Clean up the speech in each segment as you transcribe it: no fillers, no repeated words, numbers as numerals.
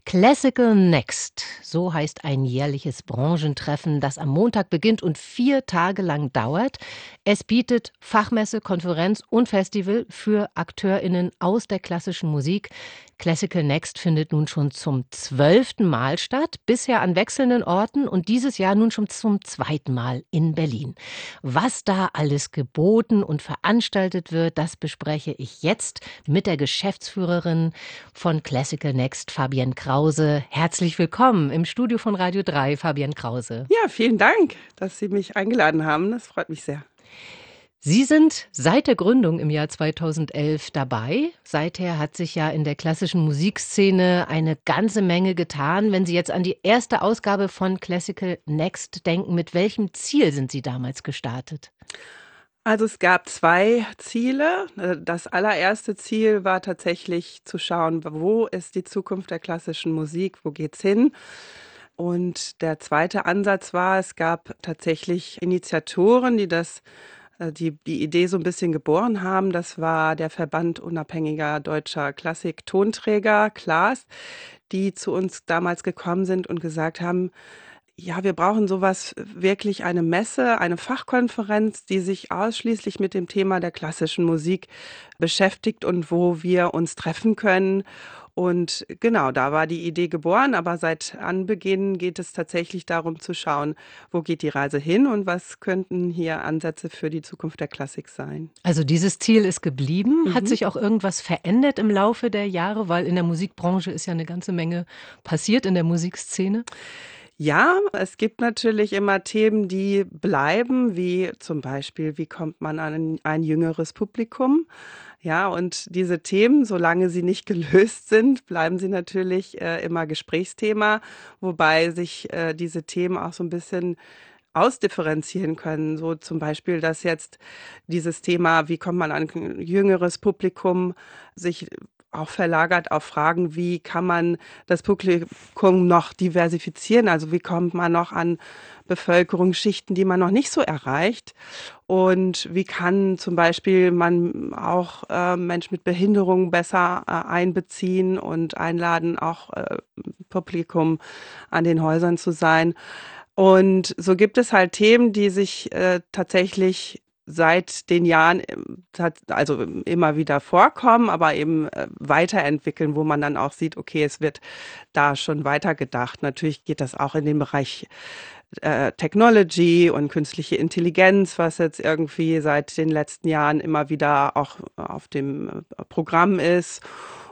Classical Next, so heißt ein jährliches Branchentreffen, das am Montag beginnt und 4 Tage lang dauert. Es bietet Fachmesse, Konferenz und Festival für AkteurInnen aus der klassischen Musik. Classical Next findet nun schon zum 12. Mal statt, bisher an wechselnden Orten und dieses Jahr nun schon zum 2. Mal in Berlin. Was da alles geboten und veranstaltet wird, das bespreche ich jetzt mit der Geschäftsführerin von Classical Next, Fabienne Krause. Herzlich willkommen im Studio von Radio 3, Fabienne Krause. Ja, vielen Dank, dass Sie mich eingeladen haben. Das freut mich sehr. Sie sind seit der Gründung im Jahr 2011 dabei. Seither hat sich ja in der klassischen Musikszene eine ganze Menge getan. Wenn Sie jetzt an die erste Ausgabe von Classical Next denken, mit welchem Ziel sind Sie damals gestartet? Also es gab 2 Ziele. Das allererste Ziel war tatsächlich zu schauen, wo ist die Zukunft der klassischen Musik, wo geht's hin? Und der zweite Ansatz war, es gab tatsächlich Initiatoren, die Idee so ein bisschen geboren haben. Das war der Verband unabhängiger deutscher Klassik-Tonträger, KLAS, die zu uns damals gekommen sind und gesagt haben: Ja, wir brauchen sowas, wirklich eine Messe, eine Fachkonferenz, die sich ausschließlich mit dem Thema der klassischen Musik beschäftigt und wo wir uns treffen können. Und genau, da war die Idee geboren, aber seit Anbeginn geht es tatsächlich darum zu schauen, wo geht die Reise hin und was könnten hier Ansätze für die Zukunft der Klassik sein. Also dieses Ziel ist geblieben. Hat Mhm. sich auch irgendwas verändert im Laufe der Jahre? Weil in der Musikbranche ist ja eine ganze Menge passiert in der Musikszene. Ja, es gibt natürlich immer Themen, die bleiben, wie zum Beispiel, wie kommt man an ein jüngeres Publikum? Ja, und diese Themen, solange sie nicht gelöst sind, bleiben sie natürlich immer Gesprächsthema, wobei sich diese Themen auch so ein bisschen ausdifferenzieren können. So zum Beispiel, dass jetzt dieses Thema, wie kommt man an ein jüngeres Publikum, sich auch verlagert auf Fragen, wie kann man das Publikum noch diversifizieren? Also wie kommt man noch an Bevölkerungsschichten, die man noch nicht so erreicht? Und wie kann zum Beispiel man auch Menschen mit Behinderung besser einbeziehen und einladen, auch Publikum an den Häusern zu sein? Und so gibt es halt Themen, die sich tatsächlich seit den Jahren also immer wieder vorkommen, aber eben weiterentwickeln, wo man dann auch sieht, okay, es wird da schon weitergedacht. Natürlich geht das auch in den Bereich Technology und künstliche Intelligenz, was jetzt irgendwie seit den letzten Jahren immer wieder auch auf dem Programm ist.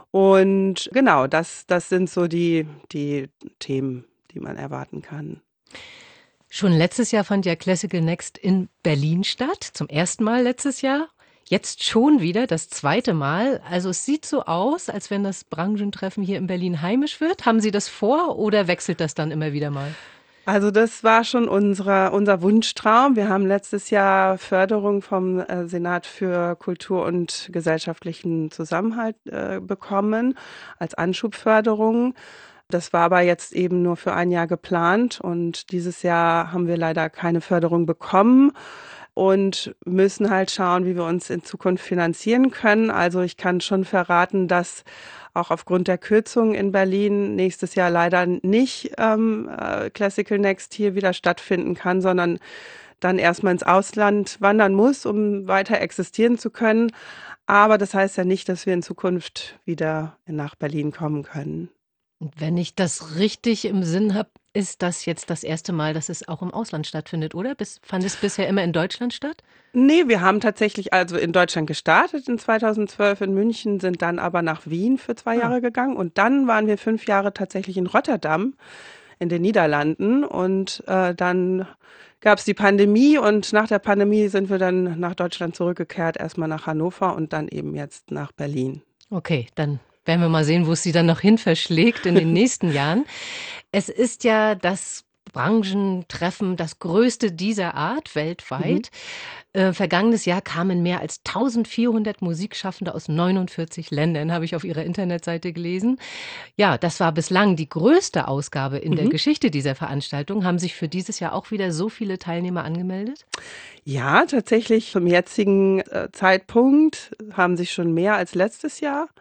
Und genau, das sind so die Themen, die man erwarten kann. Schon letztes Jahr fand ja Classical Next in Berlin statt, zum ersten Mal letztes Jahr. Jetzt schon wieder das 2. Mal. Also es sieht so aus, als wenn das Branchentreffen hier in Berlin heimisch wird. Haben Sie das vor oder wechselt das dann immer wieder mal? Also das war schon unser Wunschtraum. Wir haben letztes Jahr Förderung vom Senat für Kultur und gesellschaftlichen Zusammenhalt bekommen als Anschubförderung. Das war aber jetzt eben nur für ein Jahr geplant und dieses Jahr haben wir leider keine Förderung bekommen und müssen halt schauen, wie wir uns in Zukunft finanzieren können. Also ich kann schon verraten, dass auch aufgrund der Kürzungen in Berlin nächstes Jahr leider nicht Classical Next hier wieder stattfinden kann, sondern dann erstmal ins Ausland wandern muss, um weiter existieren zu können. Aber das heißt ja nicht, dass wir in Zukunft wieder nach Berlin kommen können. Und wenn ich das richtig im Sinn habe, ist das jetzt das erste Mal, dass es auch im Ausland stattfindet, oder? Fand es bisher immer in Deutschland statt? Nee, wir haben tatsächlich also in Deutschland gestartet in 2012 in München, sind dann aber nach Wien für 2 Ah. Jahre gegangen und dann waren wir 5 Jahre tatsächlich in Rotterdam in den Niederlanden und dann gab es die Pandemie und nach der Pandemie sind wir dann nach Deutschland zurückgekehrt, erstmal nach Hannover und dann eben jetzt nach Berlin. Okay, dann werden wir mal sehen, wo es Sie dann noch hin verschlägt in den nächsten Jahren. Es ist ja das Branchentreffen, das größte dieser Art Mhm. weltweit. Vergangenes Jahr kamen mehr als 1400 Musikschaffende aus 49 Ländern, habe ich auf Ihrer Internetseite gelesen. Ja, das war bislang die größte Ausgabe in der Mhm. Geschichte dieser Veranstaltung. Haben sich für dieses Jahr auch wieder so viele Teilnehmer angemeldet? Ja, tatsächlich zum jetzigen Zeitpunkt haben sich schon mehr als letztes Jahr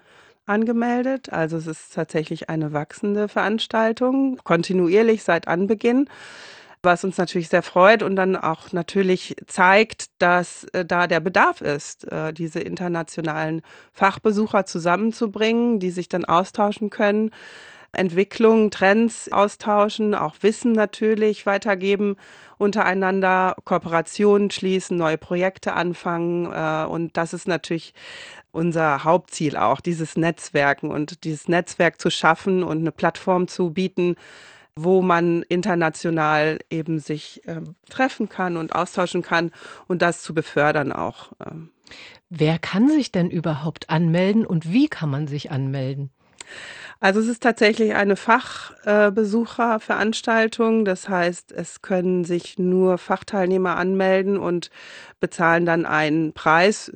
angemeldet. Also es ist tatsächlich eine wachsende Veranstaltung, kontinuierlich seit Anbeginn, was uns natürlich sehr freut und dann auch natürlich zeigt, dass da der Bedarf ist, diese internationalen Fachbesucher zusammenzubringen, die sich dann austauschen können, Entwicklungen, Trends austauschen, auch Wissen natürlich weitergeben untereinander, Kooperationen schließen, neue Projekte anfangen. Und das ist natürlich unser Hauptziel auch, dieses Netzwerken und dieses Netzwerk zu schaffen und eine Plattform zu bieten, wo man international eben sich treffen kann und austauschen kann und das zu befördern auch. Wer kann sich denn überhaupt anmelden und wie kann man sich anmelden? Also es ist tatsächlich eine Fachbesucherveranstaltung. Das heißt, es können sich nur Fachteilnehmer anmelden und bezahlen dann einen Preis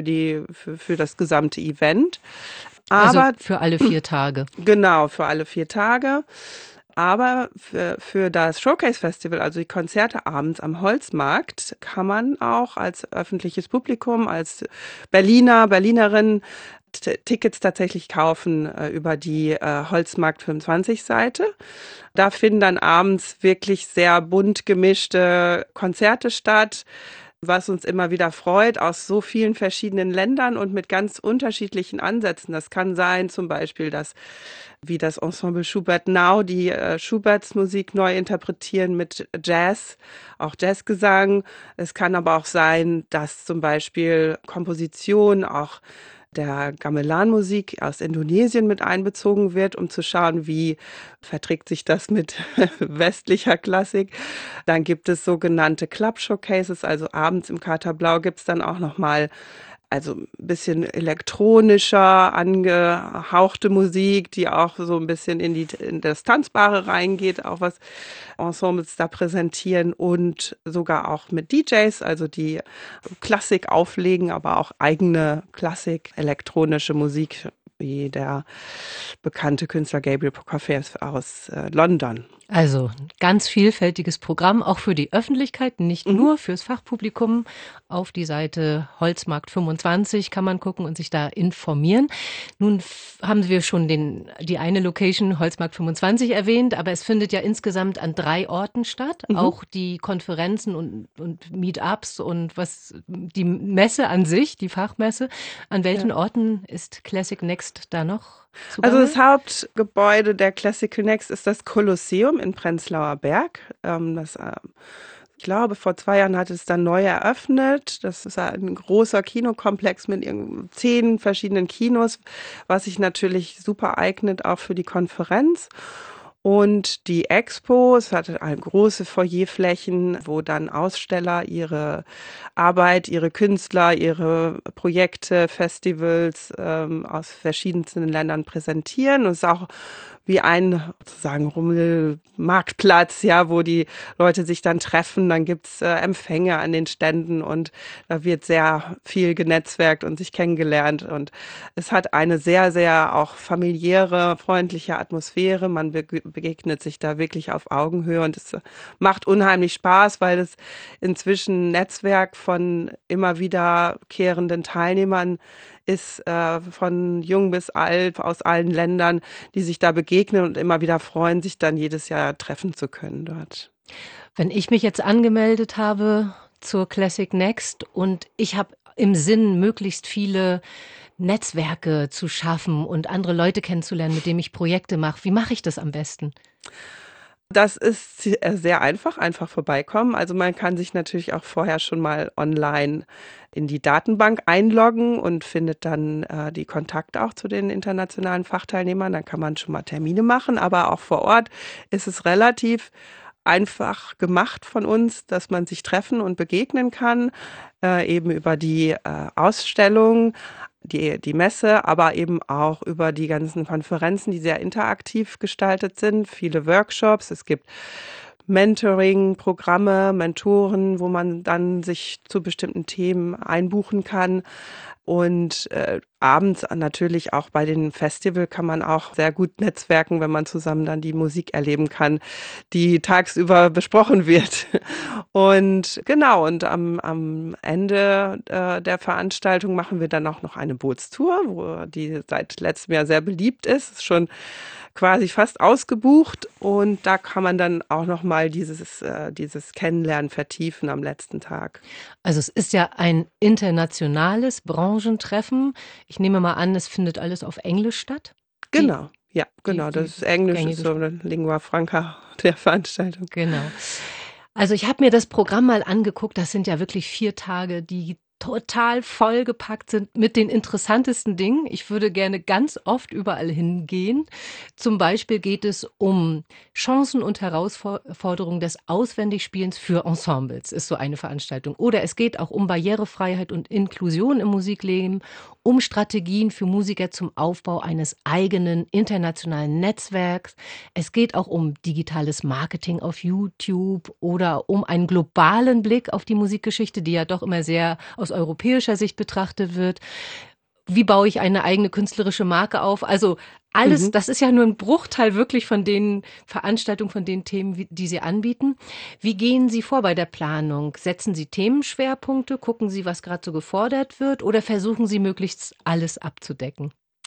für das gesamte Event. Also Aber für alle 4 Tage. genau, für alle 4 Tage. Aber für das Showcase Festival, also die Konzerte abends am Holzmarkt, kann man auch als öffentliches Publikum, als Berlinerin Tickets tatsächlich kaufen über die Holzmarkt 25 Seite. Da finden dann abends wirklich sehr bunt gemischte Konzerte statt, was uns immer wieder freut, aus so vielen verschiedenen Ländern und mit ganz unterschiedlichen Ansätzen. Das kann sein, zum Beispiel, dass wie das Ensemble Schubert Now, die Schuberts Musik neu interpretieren mit Jazz, auch Jazzgesang. Es kann aber auch sein, dass zum Beispiel Komposition auch der Gamelan-Musik aus Indonesien mit einbezogen wird, um zu schauen, wie verträgt sich das mit westlicher Klassik. Dann gibt es sogenannte Club Showcases, also abends im Kater Blau gibt es dann auch nochmal also ein bisschen elektronischer angehauchte Musik, die auch so ein bisschen in das Tanzbare reingeht, auch was Ensembles da präsentieren und sogar auch mit DJs, also die Klassik auflegen, aber auch eigene Klassik, elektronische Musik, wie der bekannte Künstler Gabriel Prokofiev aus London. Also ganz vielfältiges Programm, auch für die Öffentlichkeit, nicht nur fürs Fachpublikum. Auf die Seite Holzmarkt 25 kann man gucken und sich da informieren. Nun haben wir schon die eine Location Holzmarkt 25 erwähnt, aber es findet ja insgesamt an 3 Orten statt. Auch die Konferenzen und Meetups und was die Messe an sich, die Fachmesse. An welchen Orten ist Classic Next da noch zugange? Also das Hauptgebäude der Classical Next ist das Kolosseum in Prenzlauer Berg. Ich glaube, vor 2 Jahren hat es dann neu eröffnet. Das ist ein großer Kinokomplex mit 10 verschiedenen Kinos, was sich natürlich super eignet auch für die Konferenz. Und die Expo, es hatte eine große Foyerflächen, wo dann Aussteller ihre Arbeit, ihre Künstler, ihre Projekte, Festivals aus verschiedensten Ländern präsentieren. Und es ist auch wie ein sozusagen Rummelmarktplatz, ja, wo die Leute sich dann treffen. Dann gibt's Empfänge an den Ständen und da wird sehr viel genetzwerkt und sich kennengelernt. Und es hat eine sehr, sehr auch familiäre, freundliche Atmosphäre. Man begegnet sich da wirklich auf Augenhöhe und es macht unheimlich Spaß, weil es inzwischen ein Netzwerk von immer wiederkehrenden Teilnehmern ist, von jung bis alt, aus allen Ländern, die sich da begegnen und immer wieder freuen, sich dann jedes Jahr treffen zu können dort. Wenn ich mich jetzt angemeldet habe zur Classic Next und ich habe im Sinn, möglichst viele Netzwerke zu schaffen und andere Leute kennenzulernen, mit denen ich Projekte mache, wie mache ich das am besten? Das ist sehr einfach vorbeikommen. Also man kann sich natürlich auch vorher schon mal online in die Datenbank einloggen und findet dann die Kontakte auch zu den internationalen Fachteilnehmern. Dann kann man schon mal Termine machen, aber auch vor Ort ist es relativ einfach gemacht von uns, dass man sich treffen und begegnen kann, eben über die Ausstellung, die Messe, aber eben auch über die ganzen Konferenzen, die sehr interaktiv gestaltet sind, viele Workshops. Es gibt Mentoring-Programme, Mentoren, wo man dann sich zu bestimmten Themen einbuchen kann. Und abends natürlich auch bei den Festival kann man auch sehr gut netzwerken, wenn man zusammen dann die Musik erleben kann, die tagsüber besprochen wird. Und genau, und am Ende der Veranstaltung machen wir dann auch noch eine Bootstour, die seit letztem Jahr sehr beliebt ist schon quasi fast ausgebucht. Und da kann man dann auch noch mal dieses Kennenlernen vertiefen am letzten Tag. Also es ist ja ein internationales Branchentreffen. Ich nehme mal an, es findet alles auf Englisch statt. Die, Genau, ja, die, genau. Das die ist Englisch, ist gängige so eine Lingua Franca der Veranstaltung. Genau. Also ich habe mir das Programm mal angeguckt. Das sind ja wirklich 4 Tage, die total vollgepackt sind mit den interessantesten Dingen. Ich würde gerne ganz oft überall hingehen. Zum Beispiel geht es um Chancen und Herausforderungen des Auswendigspielens für Ensembles, ist so eine Veranstaltung. Oder es geht auch um Barrierefreiheit und Inklusion im Musikleben, um Strategien für Musiker zum Aufbau eines eigenen internationalen Netzwerks. Es geht auch um digitales Marketing auf YouTube oder um einen globalen Blick auf die Musikgeschichte, die ja doch immer sehr aus europäischer Sicht betrachtet wird. Wie baue ich eine eigene künstlerische Marke auf? Also alles, Mhm. das ist ja nur ein Bruchteil wirklich von den Veranstaltungen, von den Themen, die Sie anbieten. Wie gehen Sie vor bei der Planung? Setzen Sie Themenschwerpunkte? Gucken Sie, was gerade so gefordert wird? Oder versuchen Sie möglichst alles abzudecken?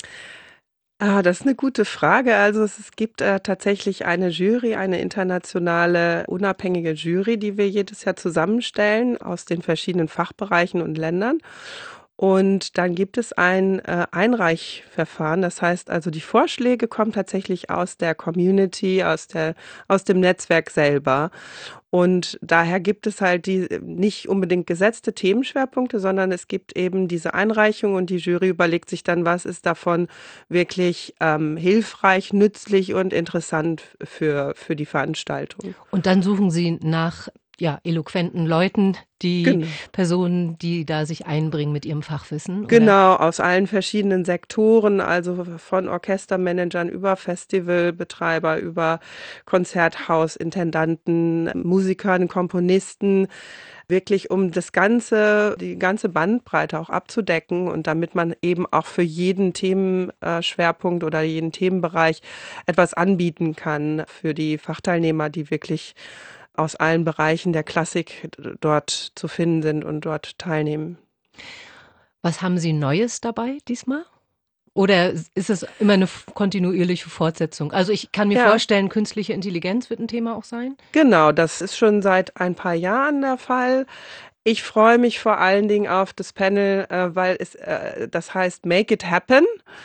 Das ist eine gute Frage. Also, es gibt, tatsächlich eine Jury, eine internationale unabhängige Jury, die wir jedes Jahr zusammenstellen aus den verschiedenen Fachbereichen und Ländern. Und dann gibt es ein, Einreichverfahren. Das heißt also, die Vorschläge kommen tatsächlich aus der Community, aus dem Netzwerk selber. Und daher gibt es halt die nicht unbedingt gesetzte Themenschwerpunkte, sondern es gibt eben diese Einreichung und die Jury überlegt sich dann, was ist davon wirklich hilfreich, nützlich und interessant für die Veranstaltung. Und dann suchen Sie nach, ja, eloquenten Leuten, die Genau. Personen, die da sich einbringen mit ihrem Fachwissen, oder? Genau, aus allen verschiedenen Sektoren, also von Orchestermanagern über Festivalbetreiber, über Konzerthausintendanten, Musikern, Komponisten, wirklich um die ganze Bandbreite auch abzudecken und damit man eben auch für jeden Themenschwerpunkt oder jeden Themenbereich etwas anbieten kann für die Fachteilnehmer, die wirklich aus allen Bereichen der Klassik dort zu finden sind und dort teilnehmen. Was haben Sie Neues dabei diesmal? Oder ist es immer eine kontinuierliche Fortsetzung? Also ich kann mir Ja. vorstellen, künstliche Intelligenz wird ein Thema auch sein. Genau, das ist schon seit ein paar Jahren der Fall. Ich freue mich vor allen Dingen auf das Panel, weil das heißt Make it happen.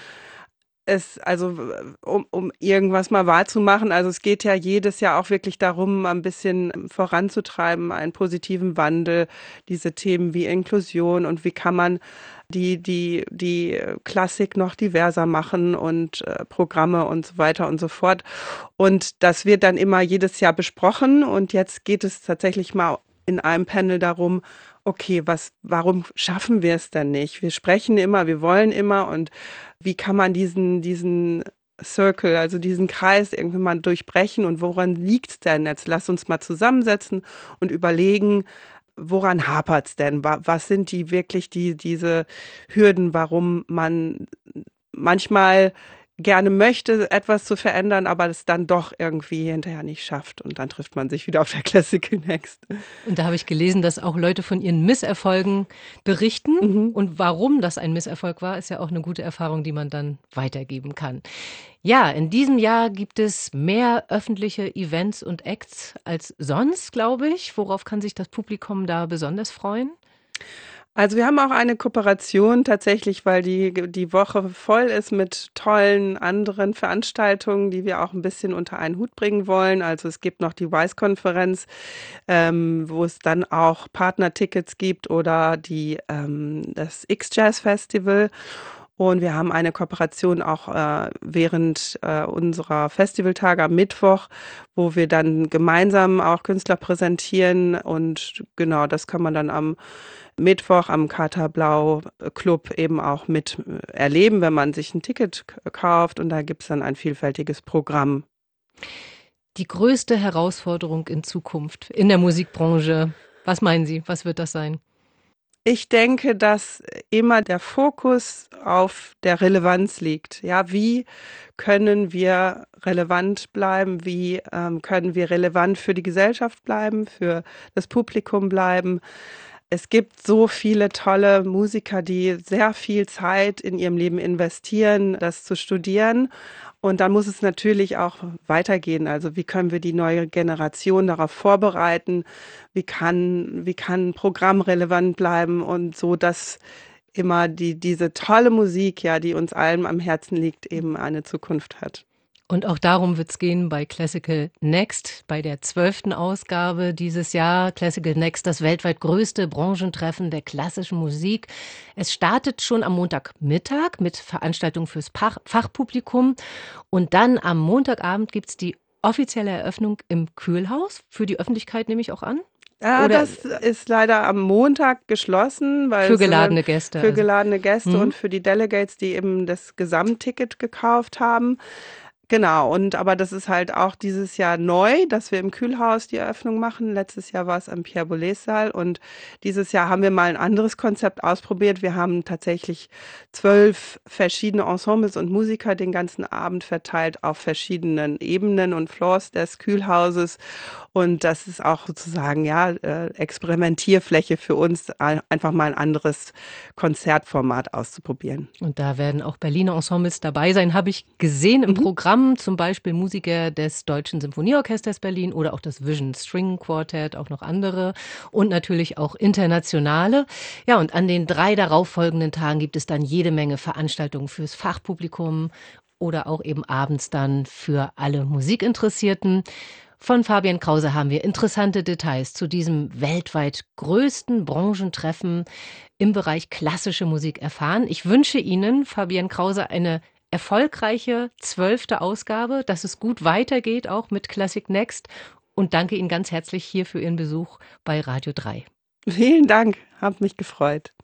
Um irgendwas mal wahrzumachen. Also es geht ja jedes Jahr auch wirklich darum, ein bisschen voranzutreiben, einen positiven Wandel, diese Themen wie Inklusion und wie kann man die Klassik noch diverser machen und Programme und so weiter und so fort. Und das wird dann immer jedes Jahr besprochen und jetzt geht es tatsächlich mal in einem Panel darum, okay, warum schaffen wir es denn nicht? Wir sprechen immer, wir wollen immer und wie kann man diesen Circle, also diesen Kreis irgendwann mal durchbrechen und woran liegt's denn jetzt? Lass uns mal zusammensetzen und überlegen, woran hapert's denn? Was sind diese Hürden, warum man manchmal gerne möchte, etwas zu verändern, aber es dann doch irgendwie hinterher nicht schafft und dann trifft man sich wieder auf der Classical Next. Und da habe ich gelesen, dass auch Leute von ihren Misserfolgen berichten. Mhm. Und warum das ein Misserfolg war, ist ja auch eine gute Erfahrung, die man dann weitergeben kann. Ja, in diesem Jahr gibt es mehr öffentliche Events und Acts als sonst, glaube ich. Worauf kann sich das Publikum da besonders freuen? Also wir haben auch eine Kooperation tatsächlich, weil die Woche voll ist mit tollen anderen Veranstaltungen, die wir auch ein bisschen unter einen Hut bringen wollen. Also es gibt noch die WISE-Konferenz, wo es dann auch Partnertickets gibt oder das X-Jazz-Festival. Und wir haben eine Kooperation auch während unserer Festivaltage am Mittwoch, wo wir dann gemeinsam auch Künstler präsentieren. Und genau, das kann man dann am Mittwoch am Kater Blau Club eben auch mit erleben, wenn man sich ein Ticket kauft. Und da gibt es dann ein vielfältiges Programm. Die größte Herausforderung in Zukunft in der Musikbranche. Was meinen Sie? Was wird das sein? Ich denke, dass immer der Fokus auf der Relevanz liegt. Ja, wie können wir relevant bleiben? Wie können wir relevant für die Gesellschaft bleiben, für das Publikum bleiben? Es gibt so viele tolle Musiker, die sehr viel Zeit in ihrem Leben investieren, das zu studieren. Und dann muss es natürlich auch weitergehen. Also wie können wir die neue Generation darauf vorbereiten? Wie kann ein Programm relevant bleiben und so, dass immer diese tolle Musik, ja, die uns allen am Herzen liegt, eben eine Zukunft hat. Und auch darum wird es gehen bei Classical Next, bei der 12. Ausgabe dieses Jahr. Classical Next, das weltweit größte Branchentreffen der klassischen Musik. Es startet schon am Montagmittag mit Veranstaltungen fürs Fachpublikum. Und dann am Montagabend gibt es die offizielle Eröffnung im Kühlhaus. Für die Öffentlichkeit nehme ich auch an. Ja, Oder das ist leider am Montag geschlossen, weil für es geladene Gäste. für Also. geladene Gäste Mhm. und für die Delegates, die eben das Gesamtticket gekauft haben. Genau, aber das ist halt auch dieses Jahr neu, dass wir im Kühlhaus die Eröffnung machen. Letztes Jahr war es am Pierre-Boulez-Saal und dieses Jahr haben wir mal ein anderes Konzept ausprobiert. Wir haben tatsächlich 12 verschiedene Ensembles und Musiker den ganzen Abend verteilt auf verschiedenen Ebenen und Floors des Kühlhauses. Und das ist auch sozusagen, ja, Experimentierfläche für uns, einfach mal ein anderes Konzertformat auszuprobieren. Und da werden auch Berliner Ensembles dabei sein, habe ich gesehen im Mhm. Programm, zum Beispiel Musiker des Deutschen Symphonieorchesters Berlin oder auch das Vision String Quartet, auch noch andere und natürlich auch internationale. Ja, und an den 3 darauffolgenden Tagen gibt es dann jede Menge Veranstaltungen fürs Fachpublikum oder auch eben abends dann für alle Musikinteressierten. Von Fabian Krause haben wir interessante Details zu diesem weltweit größten Branchentreffen im Bereich klassische Musik erfahren. Ich wünsche Ihnen, Fabian Krause, eine erfolgreiche 12. Ausgabe, dass es gut weitergeht, auch mit Classic Next, und danke Ihnen ganz herzlich hier für Ihren Besuch bei Radio 3. Vielen Dank, hat mich gefreut.